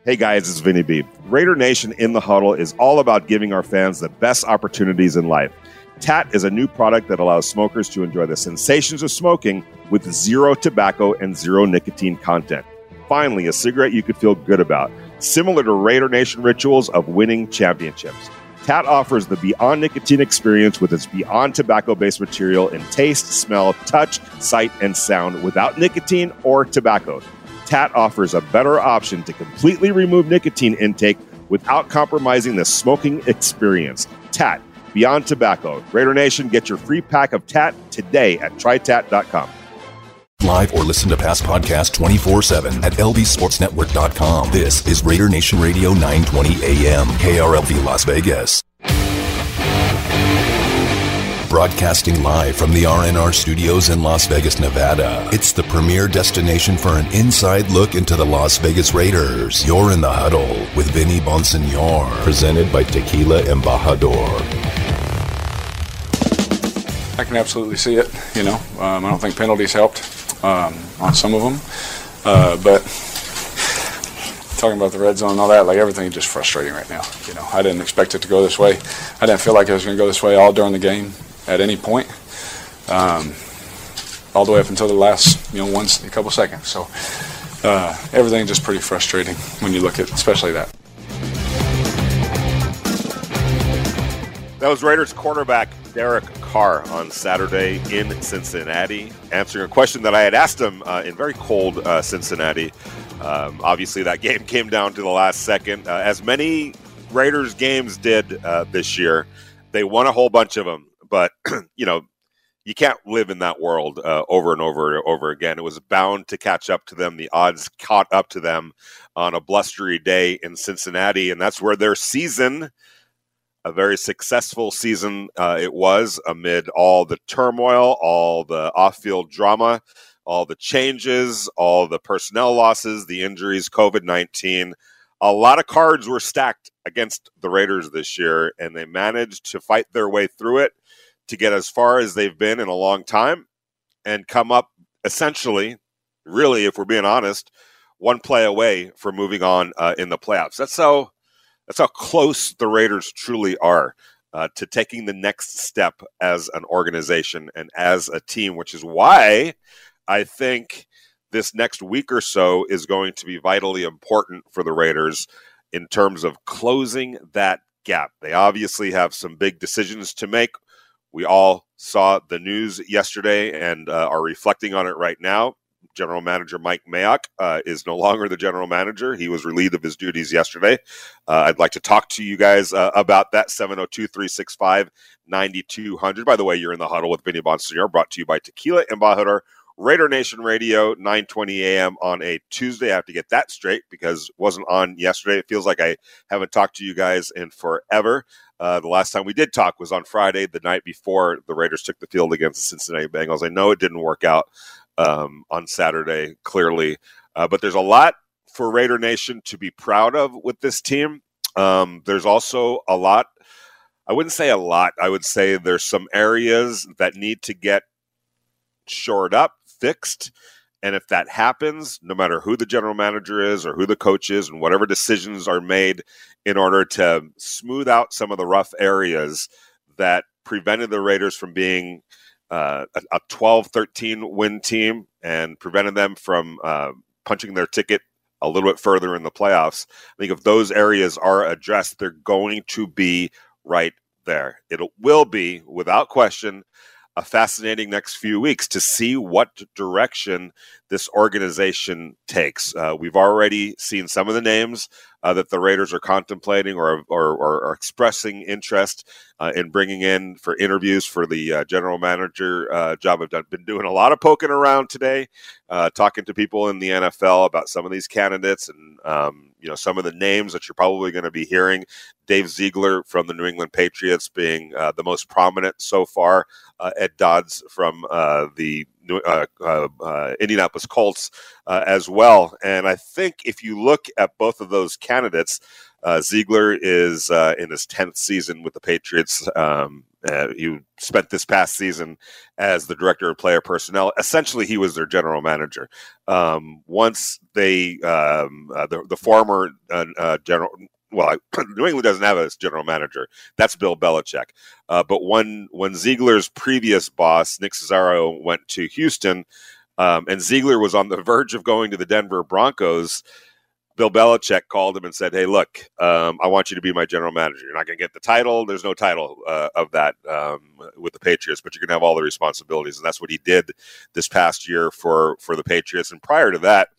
Hey guys, it's Vinny B. Raider Nation in the Huddle is all about giving our fans the best opportunities in life. TAT is a new product that allows smokers to enjoy the sensations of smoking with zero tobacco and zero nicotine content. Finally, a cigarette you could feel good about, similar to Raider Nation rituals of winning championships. TAT offers the Beyond Nicotine experience with its Beyond tobacco-based material in taste, smell, touch, sight, and sound without nicotine or tobacco. TAT offers a better option to completely remove nicotine intake without compromising the smoking experience. TAT, Beyond Tobacco. Raider Nation, get your free pack of TAT today at trytat.com. Live or listen to past podcasts 24/7 at lvsportsnetwork.com. This is Raider Nation Radio 920 AM, KRLV Las Vegas. Broadcasting live from the RNR studios in Las Vegas, Nevada. It's the premier destination for an inside look into the Las Vegas Raiders. You're in the Huddle with Vinny Bonsignor. Presented by Tequila Embajador. I can absolutely see it. I don't think penalties helped on some of them. But talking about the red zone and all that, everything is just frustrating right now. I didn't expect it to go this way. I didn't feel like it was going to go this way all during the game. At any point, all the way up until the last, a couple seconds. So everything just pretty frustrating when you look at, especially that. That was Raiders quarterback Derek Carr on Saturday in Cincinnati, answering a question that I had asked him in very cold Cincinnati. Obviously, that game came down to the last second, as many Raiders games did this year. They won a whole bunch of them. But, you can't live in that world over and over again. It was bound to catch up to them. The odds caught up to them on a blustery day in Cincinnati, and that's where their season, a very successful season it was, amid all the turmoil, all the off-field drama, all the changes, all the personnel losses, the injuries, COVID-19. A lot of cards were stacked against the Raiders this year, and they managed to fight their way through it to get as far as they've been in a long time and come up essentially, really, if we're being honest, one play away from moving on in the playoffs. That's how close the Raiders truly are to taking the next step as an organization and as a team, which is why I think this next week or so is going to be vitally important for the Raiders in terms of closing that gap. They obviously have some big decisions to make. We all saw the news yesterday and are reflecting on it right now. General Manager Mike Mayock is no longer the general manager. He was relieved of his duties yesterday. I'd like to talk to you guys about that, 702-365-9200. By the way, you're in the Huddle with Vinny Bonsignor, brought to you by Tequila Embajador, Raider Nation Radio, 920 a.m. on a Tuesday. I have to get that straight because it wasn't on yesterday. It feels like I haven't talked to you guys in forever. The last time we did talk was on Friday, the night before the Raiders took the field against the Cincinnati Bengals. I know it didn't work out on Saturday, clearly. But there's a lot for Raider Nation to be proud of with this team. There's also a lot. I wouldn't say a lot. I would say there's some areas that need to get shored up, fixed. And if that happens, no matter who the general manager is or who the coach is and whatever decisions are made in order to smooth out some of the rough areas that prevented the Raiders from being a 12-13 win team and prevented them from punching their ticket a little bit further in the playoffs, I think if those areas are addressed, they're going to be right there. It will be, without question, a fascinating next few weeks to see what direction this organization takes. We've already seen some of the names that the Raiders are contemplating or are expressing interest in bringing in for interviews for the general manager job. I've been doing a lot of poking around today, talking to people in the NFL about some of these candidates and some of the names that you're probably going to be hearing. Dave Ziegler from the New England Patriots being the most prominent so far. Ed Dodds from the Indianapolis Colts as well. And I think if you look at both of those candidates, Ziegler is in his 10th season with the Patriots. He spent this past season as the director of player personnel. Essentially, he was their general manager. Once they, the former general, well, New England doesn't have a general manager. That's Bill Belichick. But when Ziegler's previous boss, Nick Caesaro, went to Houston, and Ziegler was on the verge of going to the Denver Broncos, Bill Belichick called him and said, "Hey, look, I want you to be my general manager. You're not going to get the title. There's no title of that with the Patriots, but you're going to have all the responsibilities." And that's what he did this past year for the Patriots. And prior to that,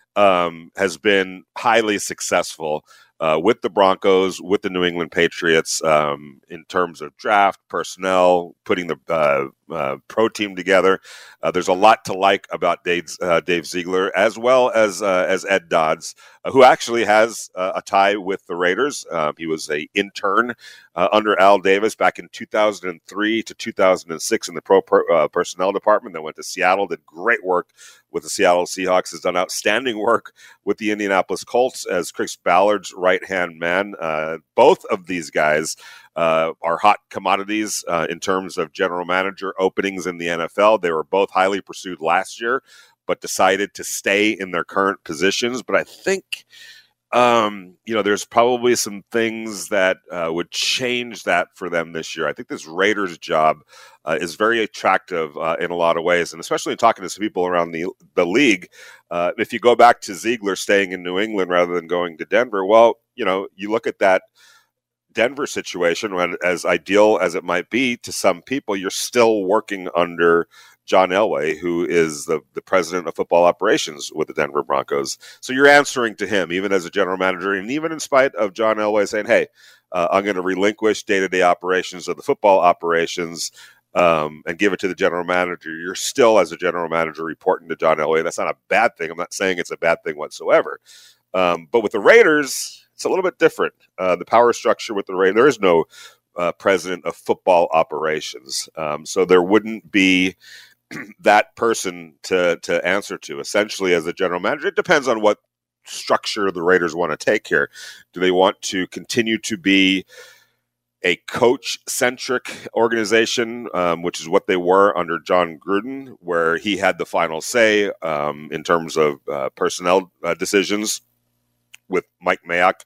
has been highly successful with the Broncos, with the New England Patriots, in terms of draft, personnel, putting the pro team together. There's a lot to like about Dave Ziegler, as well as Ed Dodds, who actually has a tie with the Raiders. He was an intern under Al Davis back in 2003 to 2006 in the pro personnel department. Then went to Seattle, did great work with the Seattle Seahawks, has done outstanding work with the Indianapolis Colts as Chris Ballard's right-hand man. Both of these guys are hot commodities in terms of general manager openings in the NFL. They were both highly pursued last year, but decided to stay in their current positions. But I think, there's probably some things that would change that for them this year. I think this Raiders job is very attractive in a lot of ways, and especially in talking to some people around the league. If you go back to Ziegler staying in New England rather than going to Denver, well, you look at that Denver situation, as ideal as it might be to some people, you're still working under John Elway, who is the president of football operations with the Denver Broncos. So you're answering to him, even as a general manager, and even in spite of John Elway saying, hey, I'm going to relinquish day-to-day operations of the football operations and give it to the general manager. You're still, as a general manager, reporting to John Elway. That's not a bad thing. I'm not saying it's a bad thing whatsoever. But with the Raiders, it's a little bit different. The power structure with the Raiders, there is no president of football operations. So there wouldn't be that person to answer to, essentially, as a general manager. It depends on what structure the Raiders want to take here. Do they want to continue to be a coach-centric organization, which is what they were under John Gruden, where he had the final say in terms of personnel decisions, with Mike Mayock,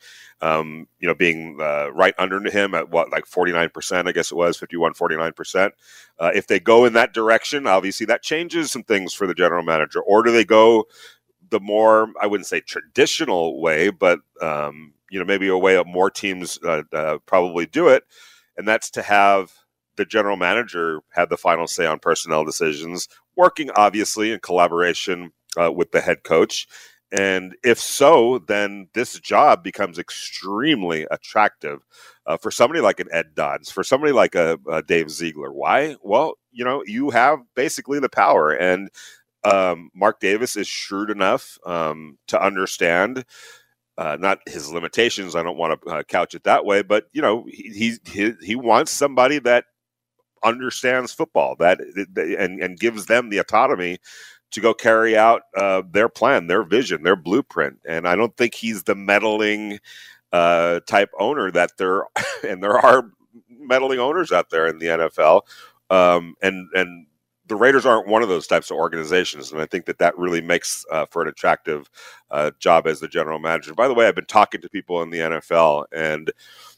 being right under him at 49%, I guess it was 49%. If they go in that direction, obviously that changes some things for the general manager. Or do they go the more, I wouldn't say traditional way, but maybe a way that more teams probably do it, and that's to have the general manager have the final say on personnel decisions, working obviously in collaboration with the head coach. And if so, then this job becomes extremely attractive for somebody like an Ed Dodds, for somebody like a Dave Ziegler. Why? Well, you have basically the power, and Mark Davis is shrewd enough to understand not his limitations. I don't want to couch it that way, but he wants somebody that understands football and gives them the autonomy to go carry out their plan, their vision, their blueprint. And I don't think he's the meddling type owner that there are meddling owners out there in the NFL. And the Raiders aren't one of those types of organizations. And I think that really makes for an attractive job as the general manager. By the way, I've been talking to people in the NFL, and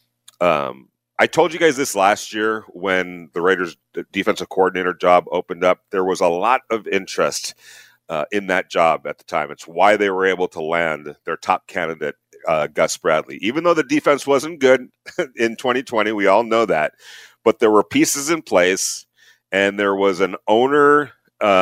I told you guys this last year when the Raiders defensive coordinator job opened up. There was a lot of interest in that job at the time. It's why they were able to land their top candidate, Gus Bradley. Even though the defense wasn't good in 2020, we all know that. But there were pieces in place, and there was an owner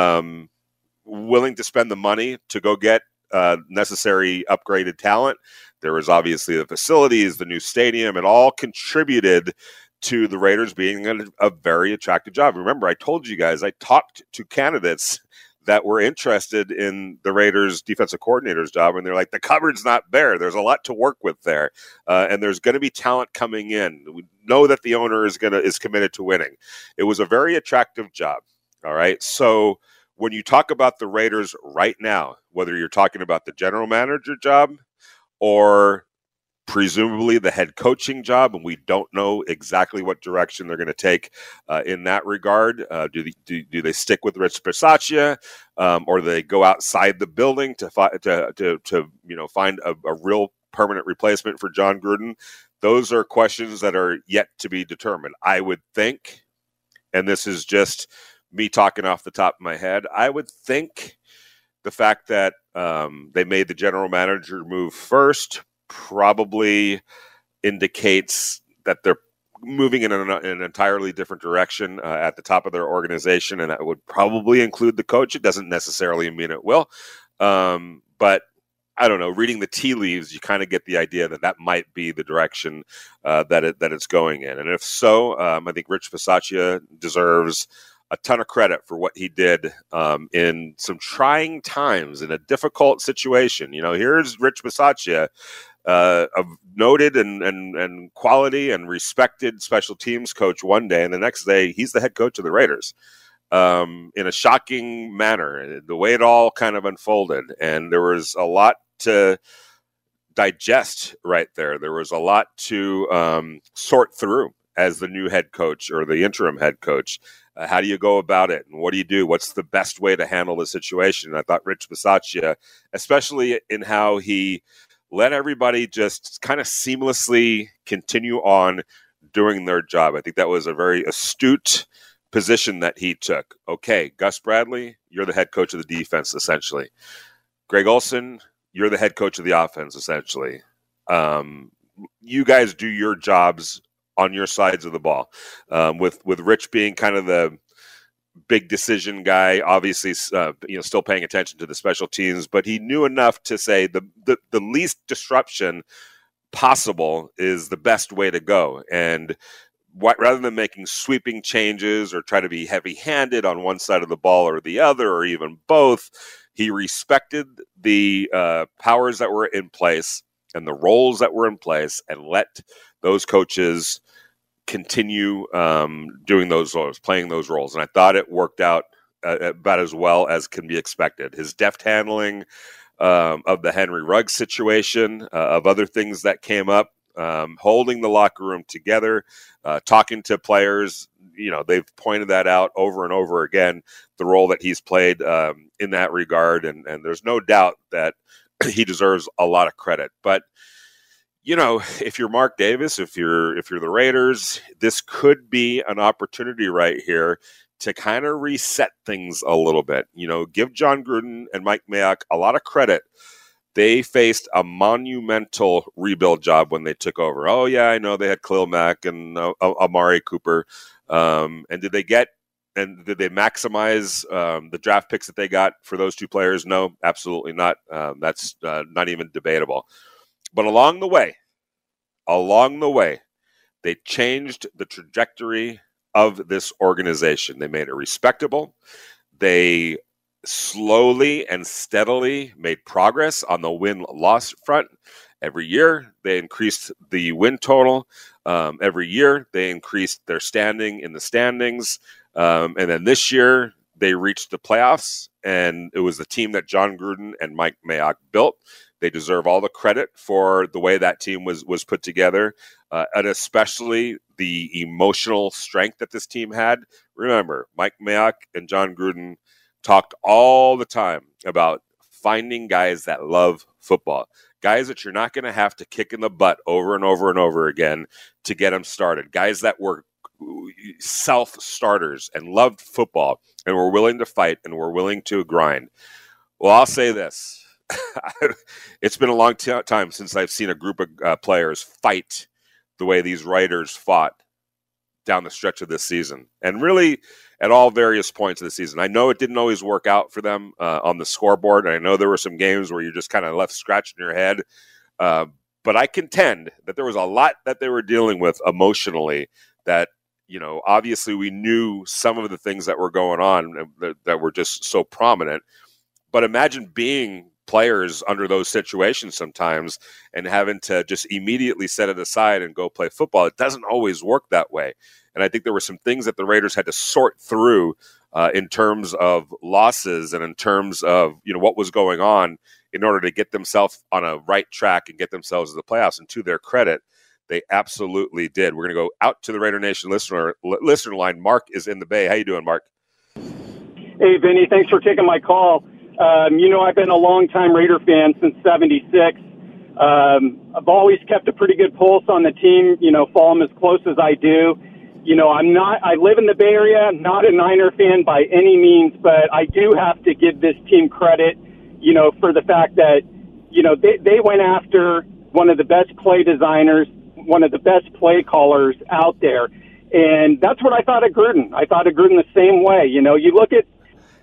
willing to spend the money to go get necessary upgraded talent. There was obviously the facilities, the new stadium. It all contributed to the Raiders being a very attractive job. Remember, I told you guys, I talked to candidates that were interested in the Raiders defensive coordinator's job, and they're like, the cupboard's not bare. There's a lot to work with there, and there's going to be talent coming in. We know that the owner is committed to winning. It was a very attractive job. All right, so when you talk about the Raiders right now, whether you're talking about the general manager job or presumably the head coaching job, and we don't know exactly what direction they're going to take in that regard. Do they stick with Rich Bisaccia, or do they go outside the building to find a real permanent replacement for Jon Gruden? Those are questions that are yet to be determined. I would think, and this is just me talking off the top of my head, I would think the fact that they made the general manager move first probably indicates that they're moving in an entirely different direction at the top of their organization, and that would probably include the coach. It doesn't necessarily mean it will, but I don't know. Reading the tea leaves, you kind of get the idea that might be the direction that it's going in. And if so, I think Rich Bisaccia deserves a ton of credit for what he did in some trying times in a difficult situation. Here's Rich Bisaccia, a noted and quality and respected special teams coach one day, and the next day he's the head coach of the Raiders. In a shocking manner, the way it all kind of unfolded. And there was a lot to digest right there. There was a lot to sort through as the new head coach or the interim head coach. How do you go about it? And what do you do? What's the best way to handle the situation? And I thought Rich Bisaccia, especially in how he let everybody just kind of seamlessly continue on doing their job. I think that was a very astute position that he took. Okay, Gus Bradley, you're the head coach of the defense, essentially. Greg Olsen, you're the head coach of the offense, essentially. You guys do your jobs on your sides of the ball. With Rich being kind of the big decision guy, obviously, still paying attention to the special teams, but he knew enough to say the least disruption possible is the best way to go. And rather than making sweeping changes or try to be heavy-handed on one side of the ball or the other, or even both, he respected the powers that were in place and the roles that were in place, and let those coaches continue doing those roles, playing those roles. And I thought it worked out about as well as can be expected. His deft handling of the Henry Ruggs situation, of other things that came up, holding the locker room together, talking to players. They've pointed that out over and over again, the role that he's played in that regard. And there's no doubt that he deserves a lot of credit. But, if you're Mark Davis, if you're the Raiders, this could be an opportunity right here to kind of reset things a little bit. Give Jon Gruden and Mike Mayock a lot of credit. They faced a monumental rebuild job when they took over. Oh, yeah, I know they had Khalil Mack and Amari Cooper. And did they maximize the draft picks that they got for those two players? No, absolutely not. That's not even debatable. But along the way, they changed the trajectory of this organization. They made it respectable. They slowly and steadily made progress on the win-loss front. Every year, they increased the win total. Every year, they increased their standing in the standings. And then this year, they reached the playoffs, and it was the team that Jon Gruden and Mike Mayock built. They deserve all the credit for the way that team was put together, and especially the emotional strength that this team had. Remember, Mike Mayock and Jon Gruden talked all the time about finding guys that love football, guys that you're not going to have to kick in the butt over and over and over again to get them started, guys that were self-starters and loved football and were willing to fight and were willing to grind. Well, I'll say this. It's been a long time since I've seen a group of players fight the way these Raiders fought down the stretch of this season, and really at all various points of the season. I know it didn't always work out for them on the scoreboard, and I know there were some games where you're just kind of left scratching your head, but I contend that there was a lot that they were dealing with emotionally that, obviously we knew some of the things that were going on that were just so prominent, but imagine being players under those situations sometimes and having to just immediately set it aside and go play football. It doesn't always work that way. And I think there were some things that the Raiders had to sort through in terms of losses and in terms of, what was going on in order to get themselves on a right track and get themselves to the playoffs. And to their credit, they absolutely did. We're going to go out to the Raider Nation listener line. Mark is in the Bay. How you doing, Mark? Hey, Vinny. Thanks for taking my call. I've been a long-time Raider fan since '76. I've always kept a pretty good pulse on the team, follow them as close as I do. I live in the Bay Area. I'm not a Niner fan by any means, but I do have to give this team credit, for the fact that, they went after one of the best play designers, one of the best play callers out there. And that's what I thought of Gruden. I thought of Gruden the same way. You look at,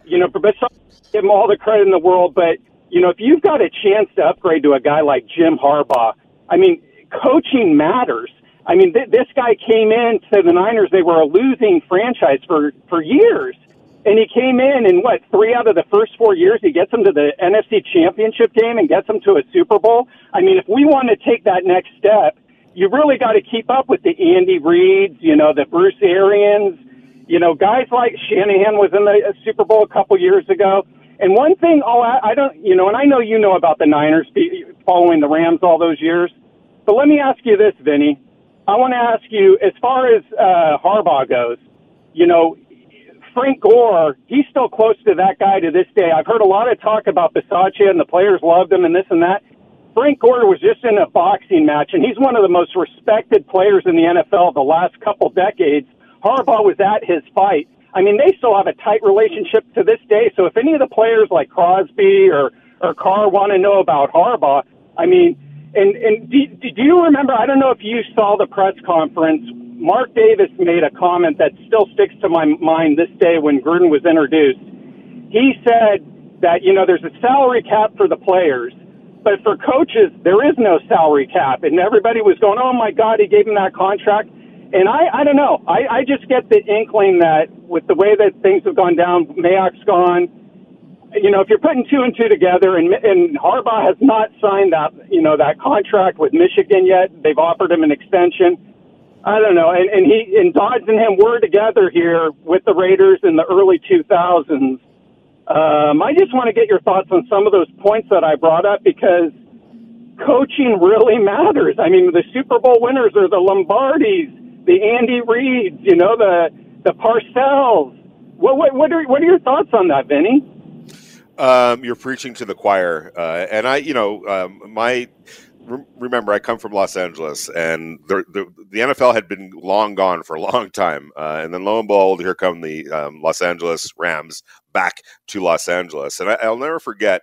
give him all the credit in the world, but, if you've got a chance to upgrade to a guy like Jim Harbaugh, coaching matters. This guy came in to the Niners. They were a losing franchise for years. And he came in and 3 out of the first 4 years, he gets them to the NFC Championship game and gets them to a Super Bowl. If we want to take that next step, you really got to keep up with the Andy Reids, the Bruce Arians, guys like Shanahan was in the Super Bowl a couple years ago. And one thing, and I know you know about the Niners following the Rams all those years, but let me ask you this, Vinny. I want to ask you, as far as Harbaugh goes, Frank Gore, he's still close to that guy to this day. I've heard a lot of talk about Bisaccia and the players loved him and this and that. Frank Gore was just in a boxing match, and he's one of the most respected players in the NFL the last couple decades. Harbaugh was at his fight. They still have a tight relationship to this day. So if any of the players like Crosby or Carr want to know about Harbaugh, and do you remember, I don't know if you saw the press conference, Mark Davis made a comment that still sticks to my mind this day when Gruden was introduced. He said that, there's a salary cap for the players, but for coaches, there is no salary cap. And everybody was going, oh, my God, he gave him that contract. And I don't know. I just get the inkling that with the way that things have gone down, Mayock's gone, if you're putting 2 and 2 together and Harbaugh has not signed that, that contract with Michigan yet, they've offered him an extension. I don't know. And Dodds and him were together here with the Raiders in the early 2000s. I just want to get your thoughts on some of those points that I brought up because coaching really matters. The Super Bowl winners are the Lombardis, the Andy Reids, the Parcells. What are your thoughts on that, Vinny? You're preaching to the choir. And remember, I come from Los Angeles, and the NFL had been long gone for a long time. And then lo and behold, here come the Los Angeles Rams back to Los Angeles. And I'll never forget,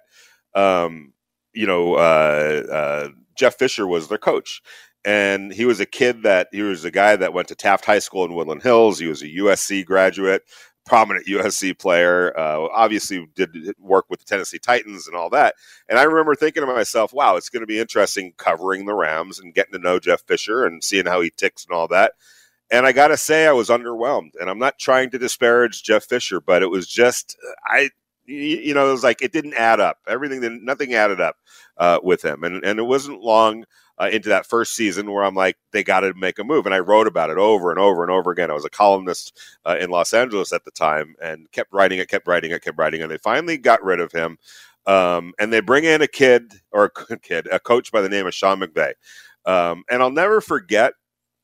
Jeff Fisher was their coach. And he was a guy that went to Taft High School in Woodland Hills. He was a USC graduate, prominent USC player, obviously did work with the Tennessee Titans and all that. And I remember thinking to myself, wow, it's going to be interesting covering the Rams and getting to know Jeff Fisher and seeing how he ticks and all that. And I got to say, I was underwhelmed. And I'm not trying to disparage Jeff Fisher, but it was just, it was like it didn't add up. Nothing added up with him. And it wasn't long into that first season where I'm like, they got to make a move. And I wrote about it over and over and over again. I was a columnist in Los Angeles at the time and kept writing it. And they finally got rid of him. And they bring in a coach by the name of Sean McVay. And I'll never forget,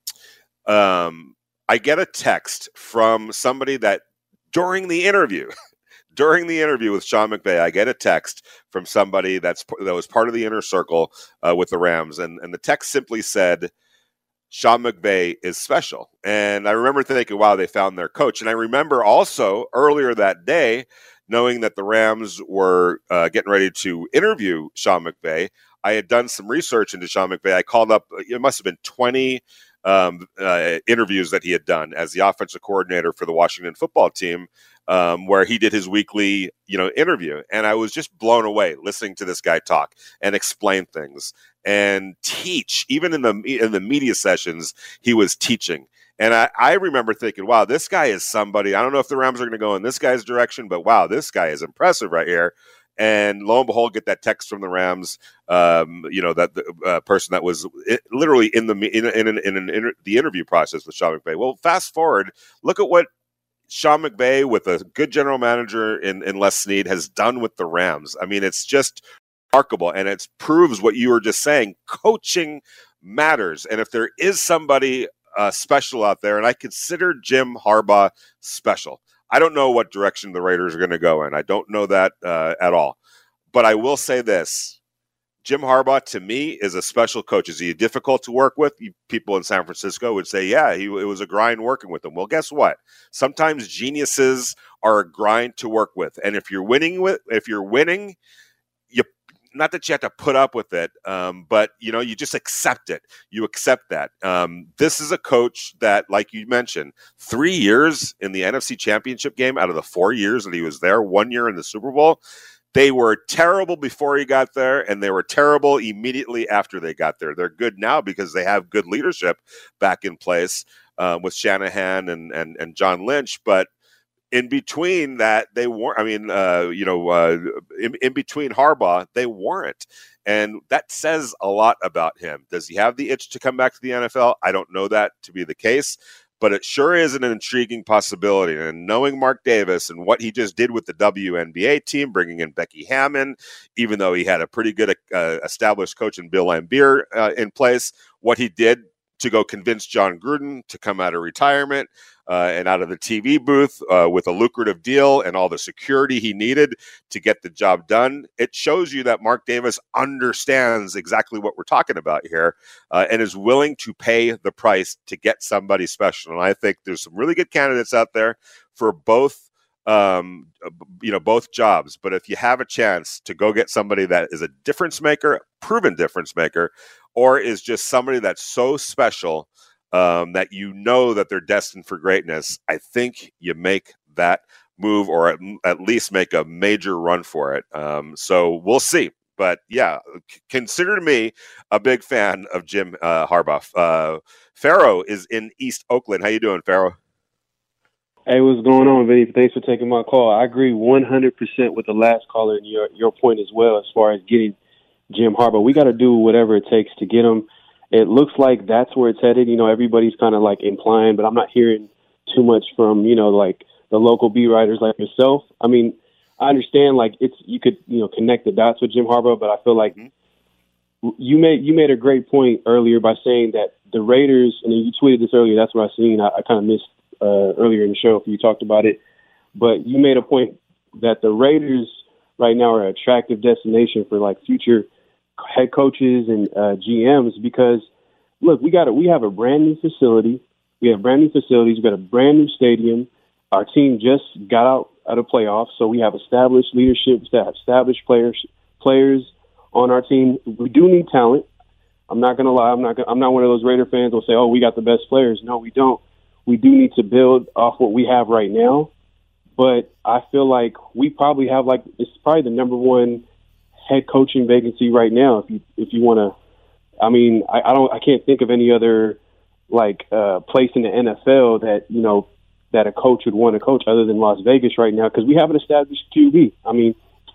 I get a text from somebody that during the interview with Sean McVay, I get a text from somebody that was part of the inner circle with the Rams. And the text simply said, Sean McVay is special. And I remember thinking, wow, they found their coach. And I remember also earlier that day, knowing that the Rams were getting ready to interview Sean McVay, I had done some research into Sean McVay. I called up, it must have been 20 interviews that he had done as the offensive coordinator for the Washington football team, where he did his weekly, interview. And I was just blown away listening to this guy talk and explain things and teach. Even in the media sessions, he was teaching. And I remember thinking, wow, this guy is somebody. I don't know if the Rams are going to go in this guy's direction, but wow, this guy is impressive right here. And lo and behold, get that text from the Rams, that the person that was literally in the interview process with Sean McVay. Well, fast forward, look at what Sean McVay with a good general manager in Les Snead has done with the Rams. I mean, it's just remarkable, and it proves what you were just saying. Coaching matters, and if there is somebody special out there, and I consider Jim Harbaugh special. I don't know what direction the Raiders are going to go in. I don't know that at all. But I will say this. Jim Harbaugh, to me, is a special coach. Is he difficult to work with? People in San Francisco would say, yeah, it was a grind working with him. Well, guess what? Sometimes geniuses are a grind to work with. And if you're winning, not that you have to put up with it, but you just accept it. You accept that. This is a coach that, like you mentioned, 3 years in the NFC Championship game out of the 4 years that he was there, 1 year in the Super Bowl. They were terrible before he got there, and they were terrible immediately after they got there. They're good now because they have good leadership back in place with Shanahan and John Lynch, but in between that, they weren't. I mean, in between Harbaugh, they weren't, and that says a lot about him. Does he have the itch to come back to the NFL? I don't know that to be the case, but it sure is an intriguing possibility. And knowing Mark Davis and what he just did with the WNBA team, bringing in Becky Hammon, even though he had a pretty good established coach in Bill Laimbeer in place, what he did to go convince John Gruden to come out of retirement and out of the TV booth with a lucrative deal and all the security he needed to get the job done. It shows you that Mark Davis understands exactly what we're talking about here and is willing to pay the price to get somebody special. And I think there's some really good candidates out there for both jobs. But if you have a chance to go get somebody that is a difference maker, proven difference maker, or is just somebody that's so special that that they're destined for greatness, I think you make that move, or at least make a major run for it. So we'll see. But yeah, consider me a big fan of Jim Harbaugh. Pharaoh is in East Oakland. How you doing, Pharaoh? Hey, what's going on, Vinny? Thanks for taking my call. I agree 100% with the last caller and your point as well as far as getting Jim Harbaugh. We got to do whatever it takes to get him. It looks like that's where it's headed. Everybody's kind of like implying, but I'm not hearing too much from, like the local beat writers like yourself. I mean, I understand like you could connect the dots with Jim Harbaugh, but I feel like you made a great point earlier by saying that the Raiders, and you tweeted this earlier, that's what I seen. I kind of missed earlier in the show if you talked about it, but you made a point that the Raiders right now are an attractive destination for like future head coaches and GMs because look, we have a brand new facility. We have brand new facilities. We got a brand new stadium. Our team just got out of playoffs, so we have established leadership, established players on our team. We do need talent. I'm not gonna lie. I'm not one of those Raider fans who'll say, "Oh, we got the best players." No, we don't. We do need to build off what we have right now. But I feel like we probably have it's probably the number one head coaching vacancy right now. If you want to, I mean, I can't think of any other place in the NFL that a coach would want to coach other than Las Vegas right now because we have an established QB. I mean,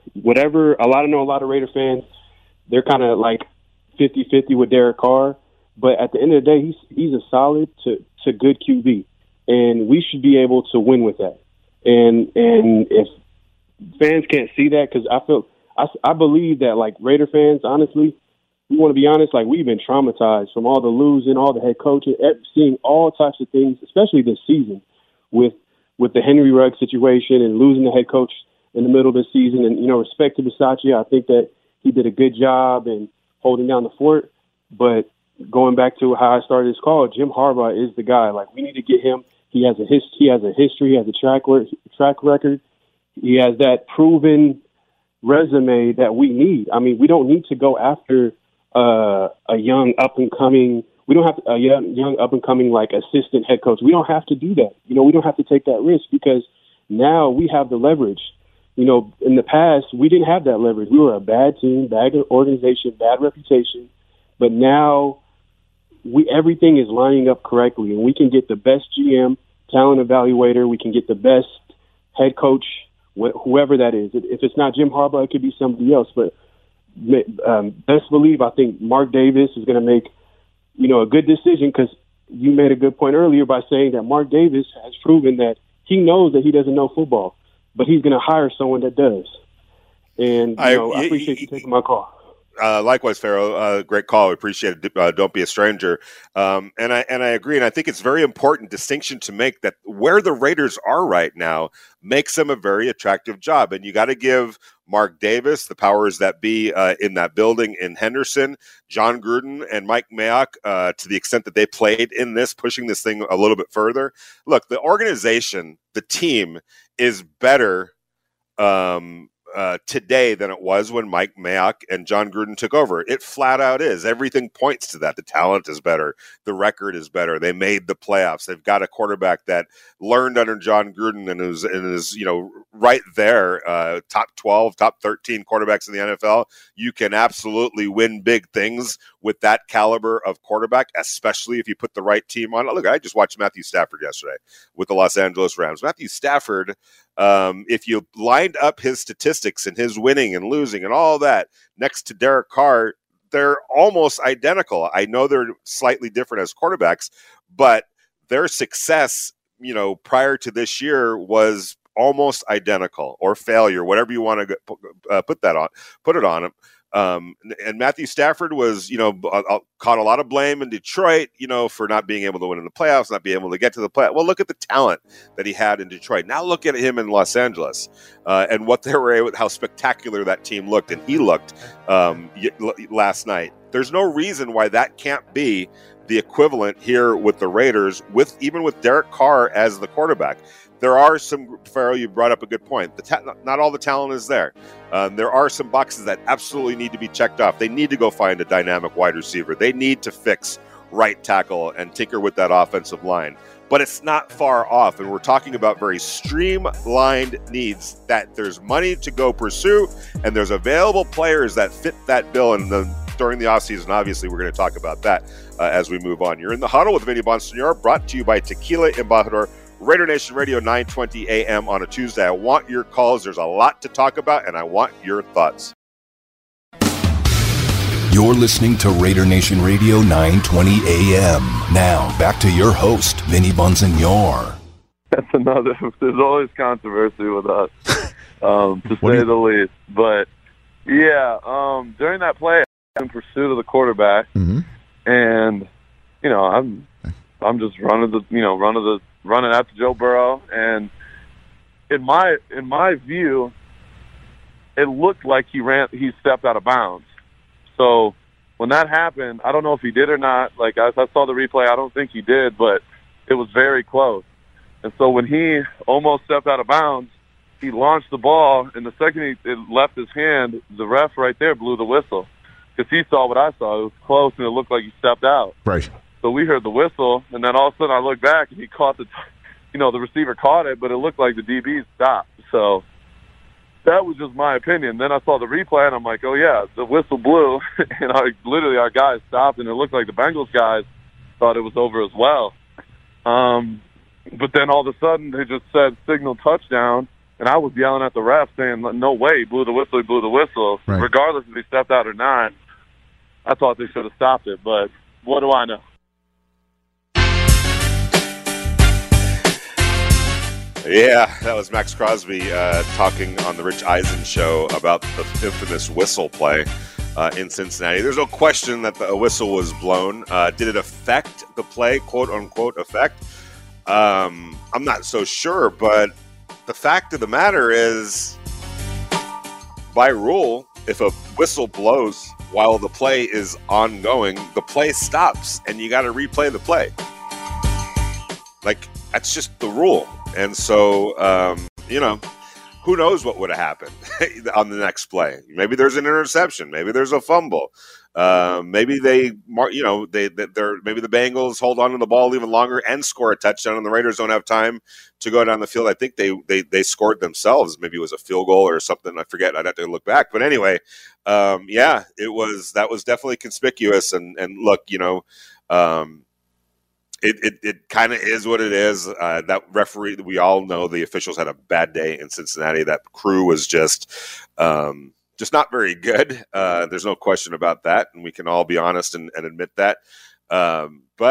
a lot of Raider fans, they're kind of like 50-50 with Derek Carr, but at the end of the day, he's a solid to good QB, and we should be able to win with that. And if fans can't see that, because I believe that Raider fans, honestly, we want to be honest, we've been traumatized from all the losing, all the head coaching, seeing all types of things, especially this season with the Henry Ruggs situation and losing the head coach in the middle of the season. And, respect to Bisaccia, I think that he did a good job in holding down the fort. But going back to how I started this call, Jim Harbaugh is the guy. We need to get him. He has a history. He has a track record. He has that proven resume that we need. I mean, we don't need to go after a young up and coming. We don't have a young up and coming assistant head coach. We don't have to do that. We don't have to take that risk because now we have the leverage. In the past we didn't have that leverage. We were a bad team, bad organization, bad reputation, but now everything is lining up correctly, and we can get the best GM, talent evaluator. We can get the best head coach, whoever that is. If it's not Jim Harbaugh, it could be somebody else. But best believe, I think Mark Davis is going to make, a good decision because you made a good point earlier by saying that Mark Davis has proven that he knows that he doesn't know football, but he's going to hire someone that does. And I appreciate you taking my call. Likewise, Pharaoh. Great call. We appreciate it. Don't be a stranger. And I agree. And I think it's very important distinction to make that where the Raiders are right now makes them a very attractive job. And you got to give Mark Davis, the powers that be in that building in Henderson, John Gruden and Mike Mayock, to the extent that they played in this, pushing this thing a little bit further. Look, the organization, the team is better today than it was when Mike Mayock and John Gruden took over. It flat out is. Everything points to that. The talent is better. The record is better. They made the playoffs. They've got a quarterback that learned under John Gruden and is right there, top 12, top 13 quarterbacks in the NFL. You can absolutely win big things with that caliber of quarterback, especially if you put the right team on it. Look, I just watched Matthew Stafford yesterday with the Los Angeles Rams. Matthew Stafford, if you lined up his statistics and his winning and losing and all that next to Derek Carr, they're almost identical. I know they're slightly different as quarterbacks, but their success, prior to this year was almost identical, or failure, whatever you want to put it on him. And Matthew Stafford was, caught a lot of blame in Detroit, for not being able to win in the playoffs, not being able to get to the playoffs. Well, look at the talent that he had in Detroit. Now look at him in Los Angeles and what they were able, how spectacular that team looked, and he looked last night. There's no reason why that can't be the equivalent here with the Raiders, even with Derek Carr as the quarterback. There are some, Pharaoh, you brought up a good point. Not all the talent is there. There are some boxes that absolutely need to be checked off. They need to go find a dynamic wide receiver. They need to fix right tackle and tinker with that offensive line. But it's not far off, and we're talking about very streamlined needs that there's money to go pursue, and there's available players that fit that bill. And during the offseason, obviously, we're going to talk about that as we move on. You're in the Huddle with Vinny Bonsignor, brought to you by Tequila Embajador, Raider Nation Radio, 9:20 a.m. on a Tuesday. I want your calls. There's a lot to talk about, and I want your thoughts. You're listening to Raider Nation Radio, 9:20 a.m. Now, back to your host, Vinny Bonsignor. That's another. There's always controversy with us, to say the least. But yeah, during that play, I'm in pursuit of the quarterback, and I'm just running after Joe Burrow, and in my view, it looked like he stepped out of bounds. So when that happened, I don't know if he did or not. Like, as I saw the replay, I don't think he did, but it was very close. And so when he almost stepped out of bounds, he launched the ball, and the second it left his hand, the ref right there blew the whistle because he saw what I saw. It was close, and it looked like he stepped out. Right. So we heard the whistle, and then all of a sudden I looked back, and he caught the receiver caught it, but it looked like the DB stopped. So that was just my opinion. Then I saw the replay, and I'm like, oh, yeah, the whistle blew, and our guys stopped, and it looked like the Bengals guys thought it was over as well. But then all of a sudden they just said signal touchdown, and I was yelling at the ref saying, no way, he blew the whistle. Right. Regardless if he stepped out or not, I thought they should have stopped it, but what do I know? Yeah, that was Max Crosby talking on the Rich Eisen show about the infamous whistle play in Cincinnati. There's no question that a whistle was blown. Did it affect the play, quote-unquote effect? I'm not so sure, but the fact of the matter is, by rule, if a whistle blows while the play is ongoing, the play stops, and you got to replay the play. Like, that's just the rule. And so, who knows what would have happened on the next play? Maybe there's an interception. Maybe there's a fumble. Maybe maybe the Bengals hold on to the ball even longer and score a touchdown, and the Raiders don't have time to go down the field. I think they scored themselves. Maybe it was a field goal or something. I forget. I'd have to look back. But anyway, that was definitely conspicuous. And look, It kind of is what it is. That referee, we all know the officials had a bad day in Cincinnati. That crew was just not very good. There's no question about that, and we can all be honest and admit that. But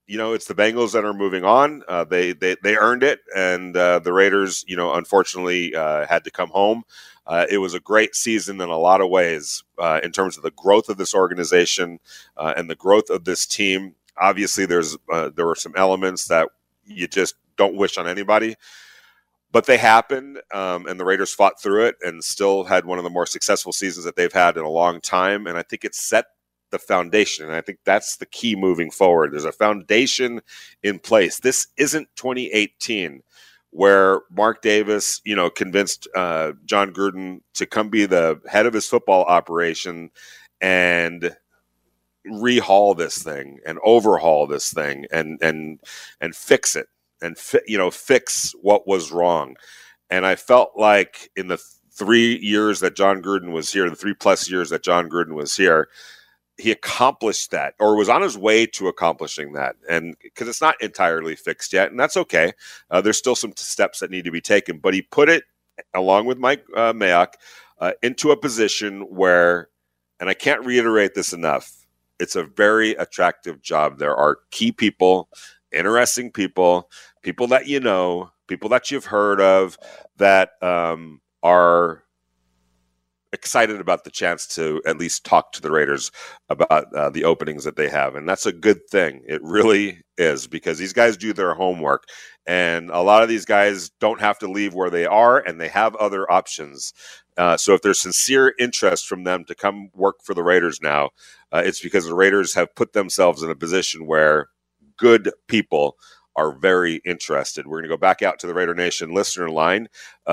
it's the Bengals that are moving on. They earned it, and the Raiders, unfortunately had to come home. It was a great season in a lot of ways in terms of the growth of this organization and the growth of this team. Obviously, there were some elements that you just don't wish on anybody, but they happened, and the Raiders fought through it and still had one of the more successful seasons that they've had in a long time. And I think it set the foundation, and I think that's the key moving forward. There's a foundation in place. This isn't 2018 where Mark Davis, convinced John Gruden to come be the head of his football operation and rehaul this thing and overhaul this thing and fix it and fix what was wrong. And I felt like in the 3 years that John Gruden was here, the 3+ years that John Gruden was here, he accomplished that, or was on his way to accomplishing that. And because it's not entirely fixed yet, and that's okay. There's still some steps that need to be taken, but he put it, along with Mike Mayock, into a position where, and I can't reiterate this enough, it's a very attractive job. There are key people, interesting people that people that you've heard of that are excited about the chance to at least talk to the Raiders about the openings that they have. And that's a good thing. It really is, because these guys do their homework. And a lot of these guys don't have to leave where they are, and they have other options. So if there's sincere interest from them to come work for the Raiders now, it's because the Raiders have put themselves in a position where good people are very interested. We're going to go back out to the Raider Nation listener line.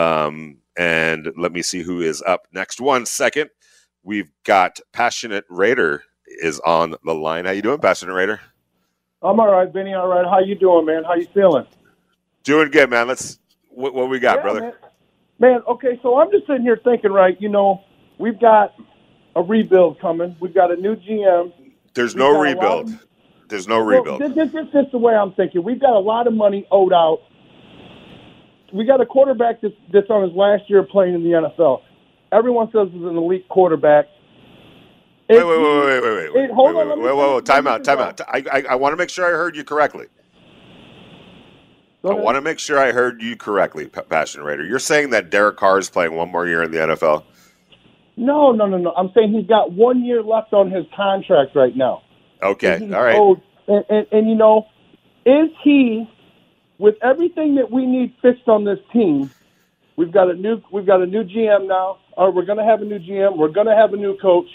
And let me see who is up next. 1 second. We've got Passionate Raider is on the line. How you doing, Passionate Raider? I'm all right, Benny. All right. How you doing, man? How you feeling? Doing good, man. What we got, brother? Man, okay, so I'm just sitting here thinking, right, we've got a rebuild coming. We've got a new GM. There's no rebuild. There's no rebuild. This is the way I'm thinking. We've got a lot of money owed out. We got a quarterback that's on his last year playing in the NFL. Everyone says he's an elite quarterback. Wait. Time out. I want to make sure I heard you correctly. Passionate Raider. You're saying that Derek Carr is playing one more year in the NFL? No. I'm saying he's got 1 year left on his contract right now. Okay, all right. And is he, with everything that we need fixed on this team, we've got a new GM now, or we're going to have a new GM, we're going to have a new coach.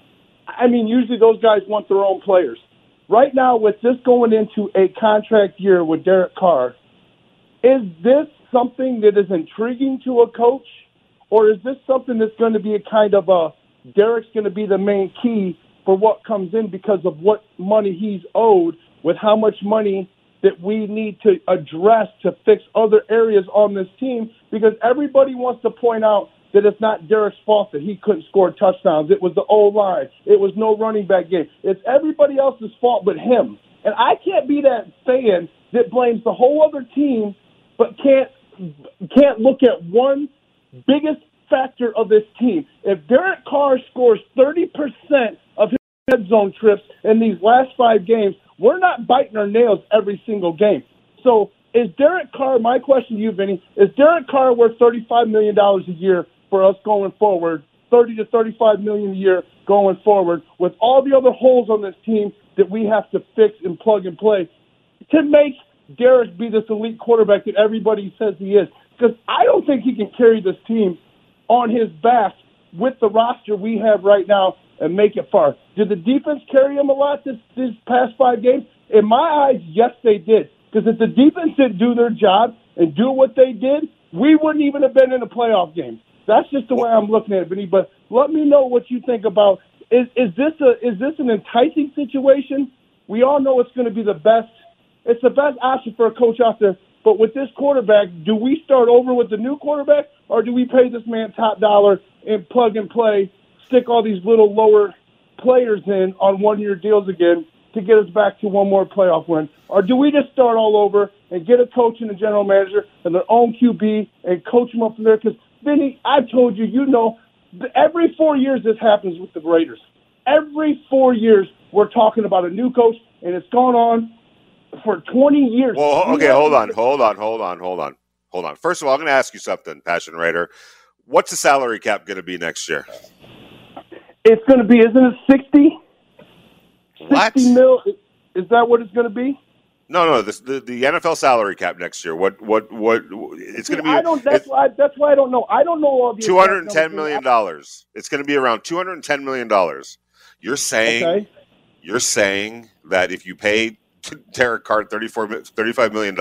I mean, usually those guys want their own players. Right now, with this going into a contract year with Derek Carr, is this something that is intriguing to a coach, or is this something that's going to be a kind of Derek's going to be the main key for what comes in because of what money he's owed, with how much money that we need to address to fix other areas on this team? Because everybody wants to point out that it's not Derek's fault that he couldn't score touchdowns. It was the O-line. It was no running back game. It's everybody else's fault but him. And I can't be that fan that blames the whole other team but can't look at one biggest factor of this team. If Derek Carr scores 30% of his red zone trips in these last 5 games, we're not biting our nails every single game. So is Derek Carr, my question to you, Vinny, is Derek Carr worth $35 million a year for us going forward, $30 to $35 million a year going forward, with all the other holes on this team that we have to fix and plug and play to make Derek be this elite quarterback that everybody says he is? Because I don't think he can carry this team on his back with the roster we have right now and make it far. Did the defense carry him a lot these past 5 games? In my eyes, yes, they did. Because if the defense didn't do their job and do what they did, we wouldn't even have been in a playoff game. That's just the way I'm looking at it, Vinny. But let me know what you think about, is this an enticing situation? We all know it's going to be the best. It's the best option for a coach out there. But with this quarterback, do we start over with the new quarterback, or do we pay this man top dollar and plug and play, stick all these little lower players in on 1-year deals again to get us back to one more playoff win? Or do we just start all over and get a coach and a general manager and their own QB and coach them up from there? Because, Vinny, I've told you, every 4 years this happens with the Raiders. Every 4 years we're talking about a new coach, and it's gone on for 20 years. Well, okay, hold on. First of all, I'm going to ask you something, Passion Raider. What's the salary cap going to be next year? It's going to be, isn't it 60? What? 60 mil? Is that what it's going to be? No. The NFL salary cap next year. What? It's going to be. That's why I don't know. I don't know all the $210 million. It's going to be around $210 million. You're saying that if you pay Derek Carr $35 million,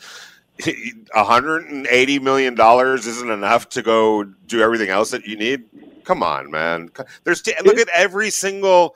$180 million isn't enough to go do everything else that you need? Come on, man. Look at every single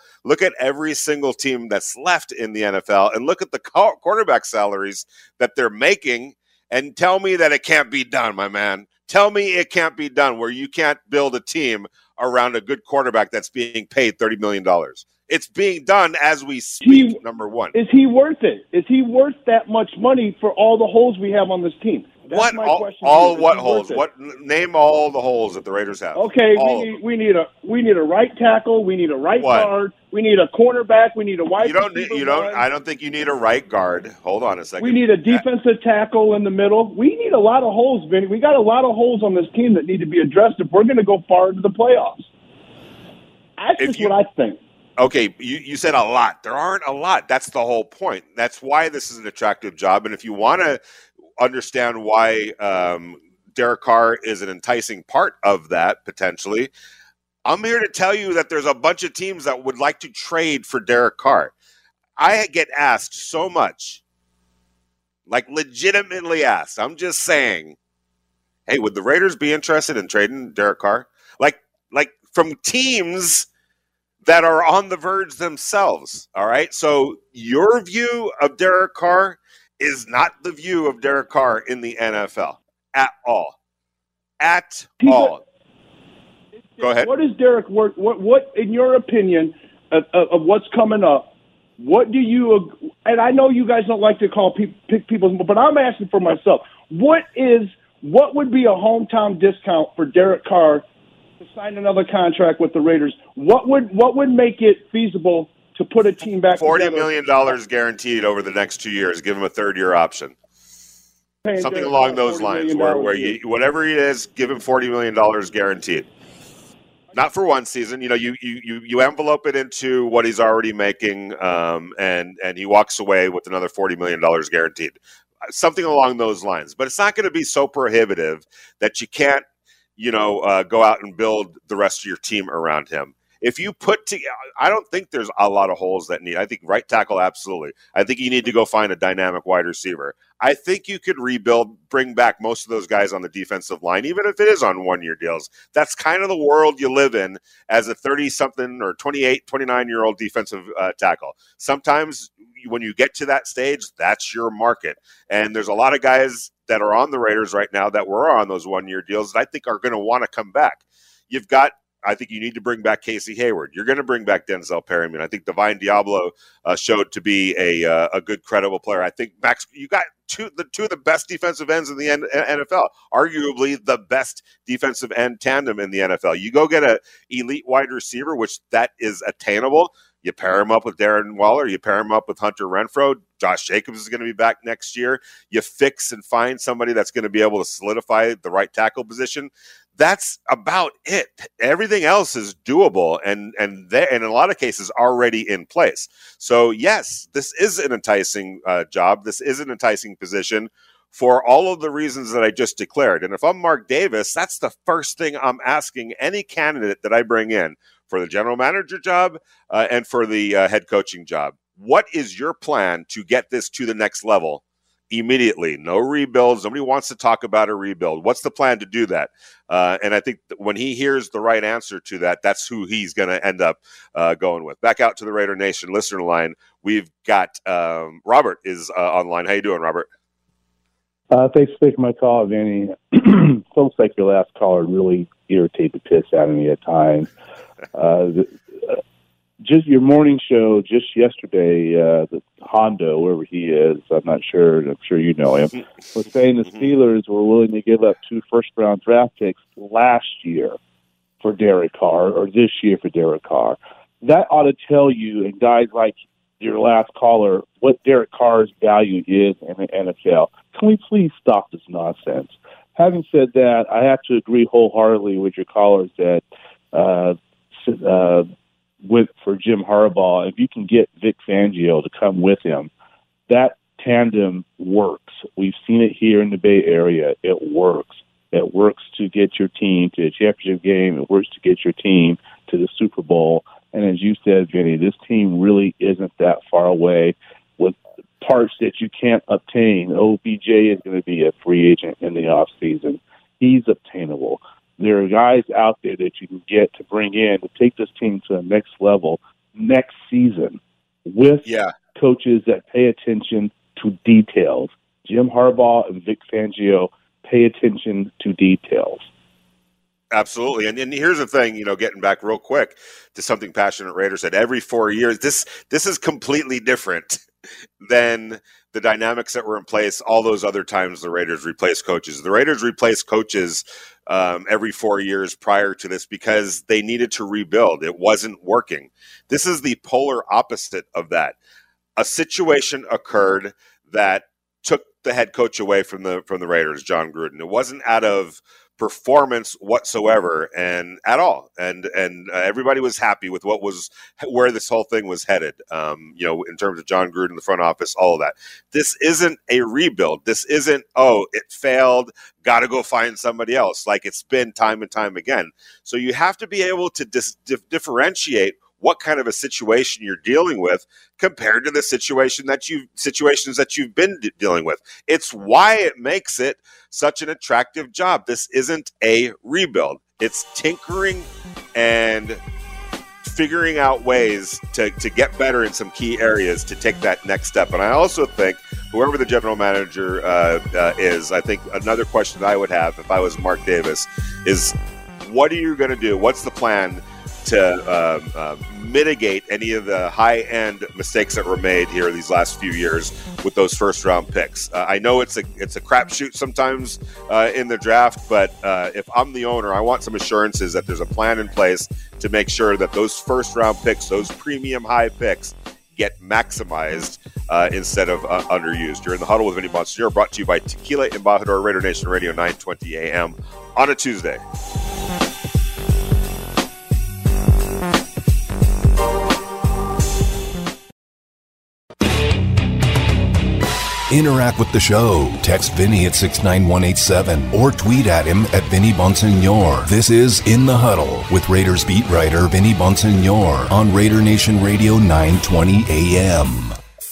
team that's left in the NFL, and look at the quarterback salaries that they're making, and tell me that it can't be done, my man. Tell me it can't be done where you can't build a team around a good quarterback that's being paid $30 million. It's being done as we speak, number one. Is he worth it? Is he worth that much money for all the holes we have on this team? That's my question. What holes? Name all the holes that the Raiders have. Okay, we need a right tackle. We need a right guard. We need a cornerback. We need a wide receiver. I don't think you need a right guard. Hold on a second. We need a defensive tackle in the middle. We need a lot of holes, Vinny. We got a lot of holes on this team that need to be addressed if we're going to go far into the playoffs. That's just what I think. Okay, you said a lot. There aren't a lot. That's the whole point. That's why this is an attractive job. And if you want to understand why Derek Carr is an enticing part of that, potentially, I'm here to tell you that there's a bunch of teams that would like to trade for Derek Carr. I get asked so much, like legitimately asked. I'm just saying, hey, would the Raiders be interested in trading Derek Carr? Like from teams that are on the verge themselves, all right? So your view of Derek Carr is not the view of Derek Carr in the NFL at all. Go ahead. What is Derek worth? What in your opinion, of what's coming up, what do you – and I know you guys don't like to call people, but I'm asking for myself. What would be a hometown discount for Derek Carr to sign another contract with the Raiders? What would make it feasible to put a team back together? $40 million guaranteed over the next 2 years. Give him a third-year option. Something along those lines, where whatever it is, give him $40 million guaranteed. Not for one season. You envelope it into what he's already making, and he walks away with another $40 million guaranteed. Something along those lines. But it's not going to be so prohibitive that you can't go out and build the rest of your team around him. If you I don't think there's a lot of holes that need. I think right tackle, absolutely. I think you need to go find a dynamic wide receiver. I think you could rebuild, bring back most of those guys on the defensive line, even if it is on one-year deals. That's kind of the world you live in as a 30-something or 28, 29-year-old defensive tackle. Sometimes when you get to that stage, that's your market. And there's a lot of guys that are on the Raiders right now that were on those one-year deals that I think are going to want to come back. I think you need to bring back Casey Hayward. You're going to bring back Denzel Perryman. I think Divine Diablo showed to be a good, credible player. I think, Max, you got two of the best defensive ends in the NFL, arguably the best defensive end tandem in the NFL. You go get an elite wide receiver, which that is attainable. You pair him up with Darren Waller. You pair him up with Hunter Renfrow. Josh Jacobs is going to be back next year. You fix and find somebody that's going to be able to solidify the right tackle position. That's about it. Everything else is doable and in a lot of cases already in place. So yes, this is an enticing job. This is an enticing position for all of the reasons that I just declared. And if I'm Mark Davis, that's the first thing I'm asking any candidate that I bring in for the general manager job and for the head coaching job. What is your plan to get this to the next level immediately? No rebuilds. Nobody wants to talk about a rebuild. What's the plan to do that? And I think when he hears the right answer to that, that's who he's going to end up going with. Back out to the Raider Nation listener line. We've got Robert is online. How you doing, Robert? Thanks for taking my call, Vinny. Looks like your last caller really irritated the piss out of me at times. Just your morning show just yesterday, the Hondo, wherever he is, I'm not sure. I'm sure you know him. Was saying the Steelers were willing to give up 2 first-round draft picks last year for Derek Carr, or this year for Derek Carr. That ought to tell you, and guys like your last caller, what Derek Carr's value is in the NFL. Can we please stop this nonsense? Having said that, I have to agree wholeheartedly with your callers that for Jim Harbaugh, if you can get Vic Fangio to come with him, that tandem works. We've seen it here in the Bay Area. It works. It works to get your team to a championship game. It works to get your team to the Super Bowl. And as you said, Vinny, this team really isn't that far away with parts that you can't obtain. OBJ is going to be a free agent in the offseason. He's obtainable. There are guys out there that you can get to bring in to take this team to the next level next season with coaches that pay attention to details. Jim Harbaugh and Vic Fangio pay attention to details. Absolutely. And here's the thing, getting back real quick to something Passionate Raider said, every 4 years, this is completely different than the dynamics that were in place all those other times the Raiders replaced coaches. The Raiders replaced coaches every 4 years prior to this because they needed to rebuild. It wasn't working. This is the polar opposite of that. A situation occurred that took the head coach away from the Raiders, John Gruden. It wasn't out of performance whatsoever and at all. And everybody was happy with where this whole thing was headed. In terms of John Gruden, the front office, all of that. This isn't a rebuild. This isn't, it failed, got to go find somebody else, like it's been time and time again. So you have to be able to differentiate what kind of a situation you're dealing with compared to the situations that you've been dealing with. It's why it makes it such an attractive job. This isn't a rebuild. It's tinkering and figuring out ways to get better in some key areas to take that next step. And I also think whoever the general manager is, I think another question that I would have if I was Mark Davis is, what are you going to do? What's the plan to mitigate any of the high-end mistakes that were made here these last few years with those first-round picks? I know it's a crapshoot sometimes in the draft, but if I'm the owner, I want some assurances that there's a plan in place to make sure that those first-round picks, those premium high picks, get maximized instead of underused. You're in the Huddle with Vinny Bonsignore, brought to you by Tequila Embajador, Raider Nation Radio, 920 a.m. on a Tuesday. Interact with the show. Text Vinny at 69187 or tweet at him at Vinny Bonsignore. This is In the Huddle with Raiders beat writer Vinny Bonsignore on Raider Nation Radio 920 AM.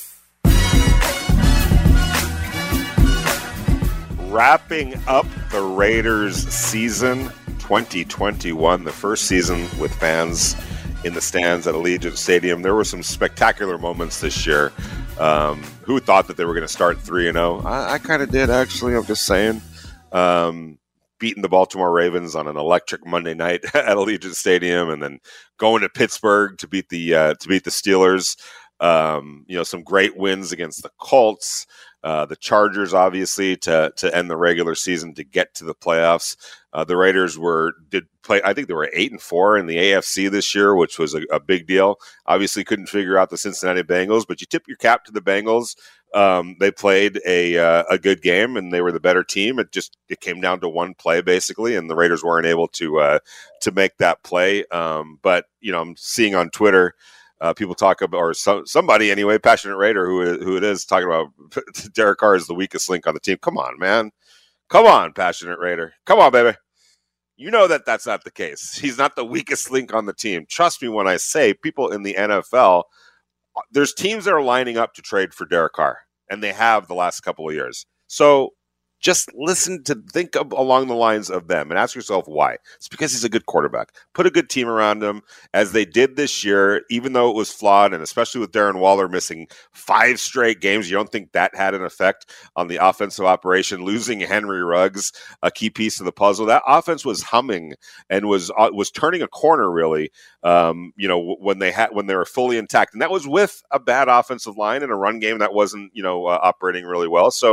Wrapping up the Raiders season 2021, the first season with fans in the stands at Allegiant Stadium. There were some spectacular moments this year. Who thought that they were going to start 3-0? I kind of did, actually. I'm just saying. Beating the Baltimore Ravens on an electric Monday night at Allegiant Stadium, and then going to Pittsburgh to beat the Steelers. Some great wins against the Colts, the Chargers, obviously, to end the regular season to get to the playoffs. The Raiders did play. I think they were 8-4 in the AFC this year, which was a big deal. Obviously, couldn't figure out the Cincinnati Bengals, but you tip your cap to the Bengals. They played a good game, and they were the better team. It came down to one play basically, and the Raiders weren't able to make that play. But I'm seeing on Twitter. People talk about, or somebody anyway, Passionate Raider, who it is, talking about Derek Carr is the weakest link on the team. Come on, man. Come on, Passionate Raider. Come on, baby. You know that's not the case. He's not the weakest link on the team. Trust me when I say people in the NFL, there's teams that are lining up to trade for Derek Carr, and they have the last couple of years. So just think along the lines of them and ask yourself why. It's because he's a good quarterback. Put a good team around him, as they did this year, even though it was flawed, and especially with Darren Waller missing 5 straight games. You don't think that had an effect on the offensive operation? Losing Henry Ruggs, a key piece of the puzzle. That offense was humming and was turning a corner, really, when they were fully intact. And that was with a bad offensive line and a run game that wasn't, operating really well. So,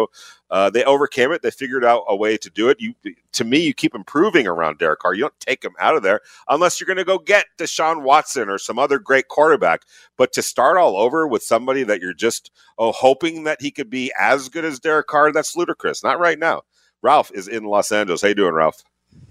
They overcame it. They figured out a way to do it. To me, you keep improving around Derek Carr. You don't take him out of there unless you're going to go get Deshaun Watson or some other great quarterback. But to start all over with somebody that you're just hoping that he could be as good as Derek Carr, that's ludicrous. Not right now. Ralph is in Los Angeles. How you doing, Ralph?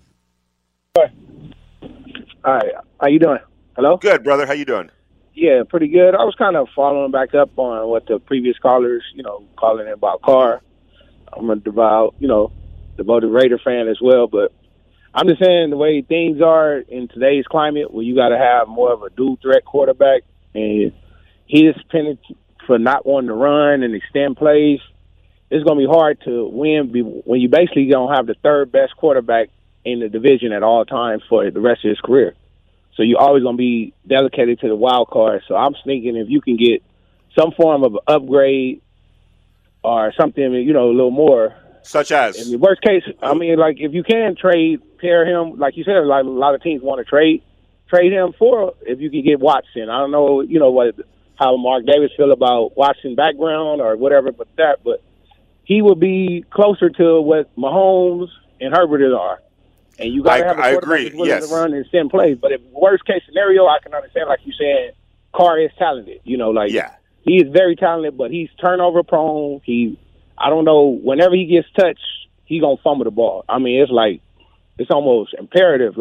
Hi. How you doing? Hello? Good, brother. How you doing? Yeah, pretty good. I was kind of following back up on what the previous callers, calling in about Carr. I'm a devoted Raider fan as well, but I'm just saying the way things are in today's climate where you got to have more of a dual threat quarterback, and he is pinned for not wanting to run and extend plays. It's going to be hard to win when you basically don't have the third best quarterback in the division at all times for the rest of his career. So you're always going to be dedicated to the wild card. So I'm thinking if you can get some form of upgrade or something, a little more. Such as? In the worst case, if you can pair him, like you said, like a lot of teams want to trade him for if you can get Watson. I don't know, how Mark Davis feel about Watson background or whatever, but he would be closer to what Mahomes and Herbert are. And you got to have a quarterback that's willing to run and send plays. But if worst case scenario, I can understand, like you said, Carr is talented. He is very talented, but he's turnover prone. I don't know, whenever he gets touched, he's going to fumble the ball. It's almost imperative.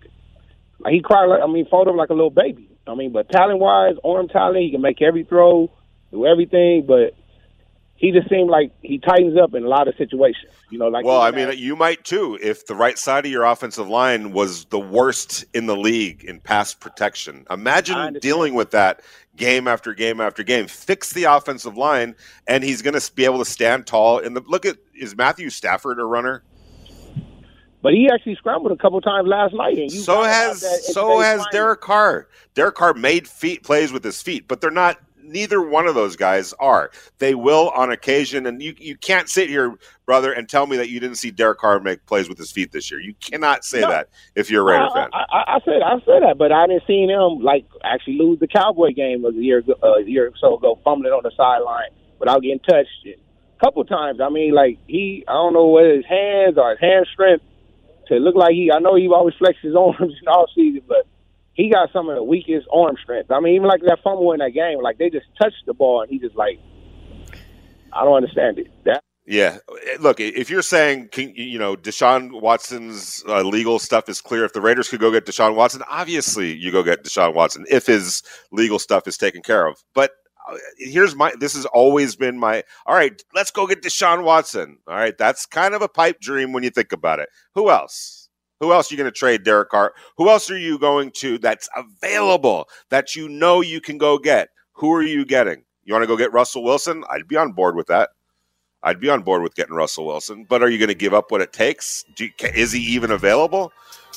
He fold up like a little baby. But talent-wise, arm talent, he can make every throw, do everything, but he just seemed like he tightens up in a lot of situations. You might too if the right side of your offensive line was the worst in the league in pass protection. Imagine dealing with that game after game after game. Fix the offensive line, and he's going to be able to stand tall. Is Matthew Stafford a runner? But he actually scrambled a couple times last night. And so has Derek Carr. Derek Carr made plays with his feet, but they're not. Neither one of those guys are. They will on occasion, and you can't sit here, brother, and tell me that you didn't see Derek Carr make plays with his feet this year. You cannot say that if you're a Raider fan. I said that, but I didn't see him actually lose the Cowboy game a year or so ago, fumbling on the sideline without getting touched a couple times. I don't know whether his hands or his hand strength to look like I know he always flexes his arms in all season, but he got some of the weakest arm strength. Even like that fumble in that game, they just touched the ball, and he just I don't understand it. Yeah. Look, if you're saying, Deshaun Watson's legal stuff is clear, if the Raiders could go get Deshaun Watson, obviously you go get Deshaun Watson if his legal stuff is taken care of. But this has always been all right, let's go get Deshaun Watson. All right, that's kind of a pipe dream when you think about it. Who else? Who else are you going to trade Derek Carr? Who else are you going to that's available that you can go get? Who are you getting? You want to go get Russell Wilson? I'd be on board with that. I'd be on board with getting Russell Wilson. But are you going to give up what it takes? Is he even available?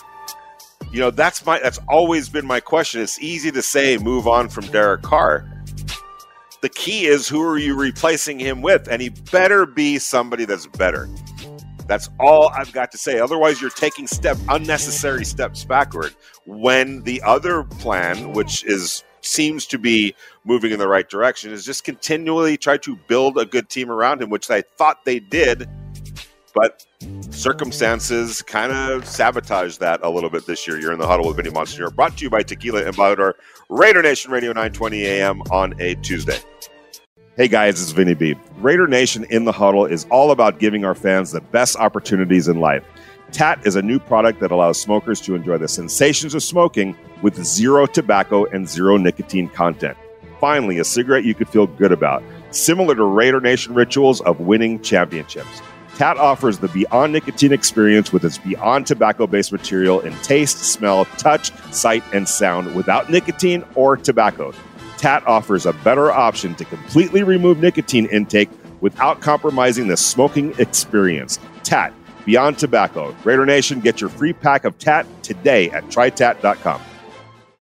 That's always been my question. It's easy to say move on from Derek Carr. The key is who are you replacing him with? And he better be somebody that's better. That's all I've got to say. Otherwise, you're taking unnecessary steps backward when the other plan, which seems to be moving in the right direction, is just continually try to build a good team around him, which I thought they did, but circumstances kind of sabotaged that a little bit this year. You're in the Huddle with Vinny Bonsignore, brought to you by Tequila Embajador, Raider Nation Radio 920 AM on a Tuesday. Hey guys, it's Vinny B. Raider Nation in the Huddle is all about giving our fans the best opportunities in life. TAT is a new product that allows smokers to enjoy the sensations of smoking with zero tobacco and zero nicotine content. Finally, a cigarette you could feel good about, similar to Raider Nation rituals of winning championships. TAT offers the Beyond Nicotine experience with its Beyond tobacco-based material in taste, smell, touch, sight, and sound without nicotine or tobacco. TAT offers a better option to completely remove nicotine intake without compromising the smoking experience. TAT, Beyond Tobacco. Raider Nation, get your free pack of TAT today at trytat.com.